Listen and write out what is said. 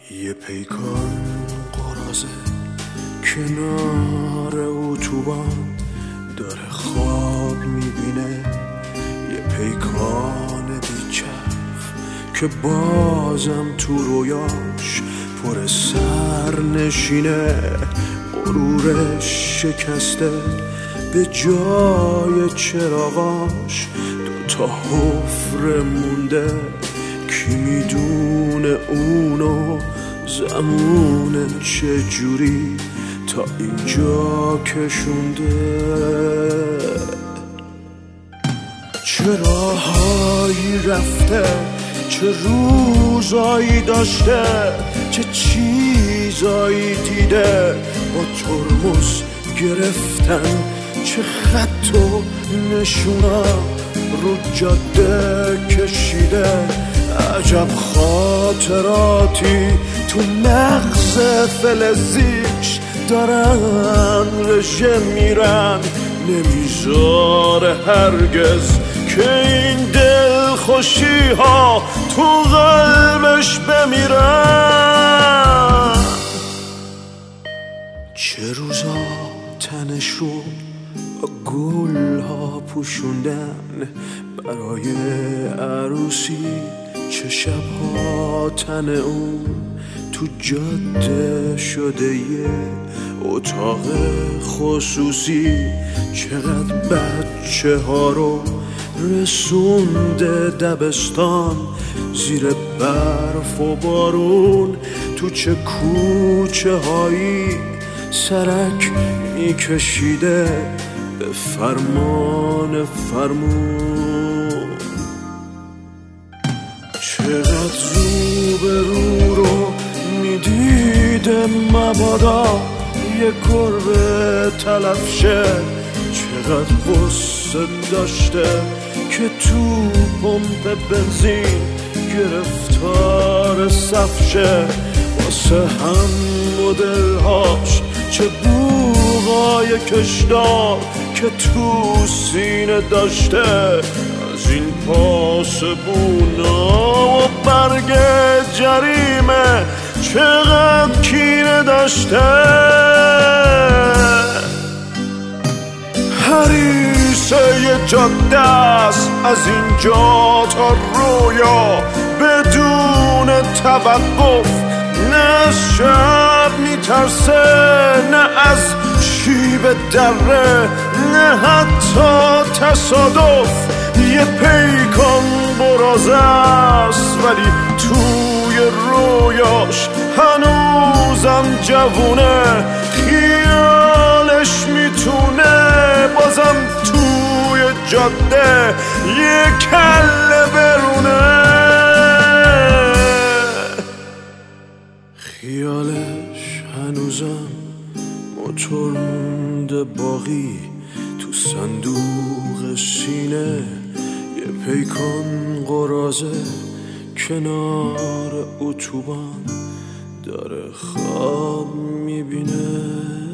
یه پیکان قرازه کنار اتوبان داره خواب میبینه، یه پیکان بیچرف که بازم تو رویاش پر سر نشینه، غرورش شکسته به جای چراغاش دوتا حفره مونده، کی میدونه اونو زمونه چجوری تا اینجا کشونده، چه راهایی رفته، چه روزایی داشته، چه چیزایی دیده، با ترمز گرفتن چه خط و نشونا رو جاده کشیده، عجب خاطراتی تو مغز فلزیش دارن رژه میرن، نمیذاره هرگز که این دل خوشی ها تو قلبش بمیرن. چه روزا تنش رو گل ها پوشوندن برای عروسی، چه شبها تن اون تو جاده شده یه اتاق خصوصی، چقدر بچه ها رو رسونده دبستان زیر برف و بارون، تو چه کوچه هایی سرک میکشیده به فرمان فرمون، چقدر رو به رو رو میدیده مبادا یه گربه تلف شه، چقدر غصه داشته که تو پمپ بنزین گرفتار صف شه، واسه هم مدلهاش چه بوغای کشدار که تو سینه داشته، از این پاسبونا و برگ جریمه چقدر کینه داشته، هریسه یه جاده است از اینجا تا رویا بدون توقف، نه از شب میترسه نه از شیب دره نه حتی تصادف، یه پیکان برازه است ولی توی رویاش هنوزم جوونه، خیالش میتونه بازم توی جاده یه کله برونه، خیالش هنوزم موتور مونده باقی تو صندوق سینه، یه پیکان قرازه کنار اتوبان داره خواب میبینه.